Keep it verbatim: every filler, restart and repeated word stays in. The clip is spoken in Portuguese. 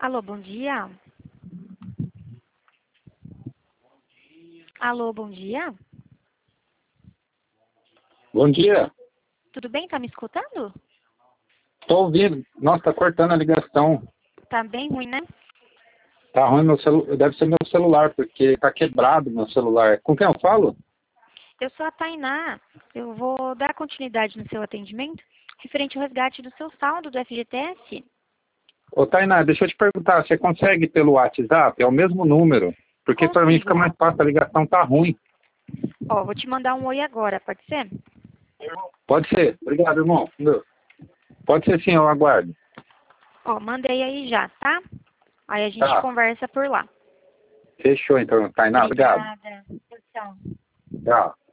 Alô, bom dia. Alô, bom dia. Bom dia. Tudo bem? Tá me escutando? Tô ouvindo. Nossa, tá cortando a ligação. Tá bem ruim, né? Tá ruim meu celular. Deve ser meu celular, porque tá quebrado meu celular. Com quem eu falo? Eu sou a Tainá. Eu vou dar continuidade no seu atendimento referente ao resgate do seu saldo do F G T S. Ô, Tainá, deixa eu te perguntar. Você consegue pelo WhatsApp? É o mesmo número. Porque pra mim fica Consigo. mais fácil. A ligação tá ruim. Ó, vou te mandar um oi agora, pode ser? Pode ser. Obrigado, irmão. Pode ser sim, eu aguardo. Ó, mandei aí já, tá? Aí a gente Tá. conversa por lá. Fechou então, Tainá. Obrigado. Obrigada. Tchau, tchau. Tchau.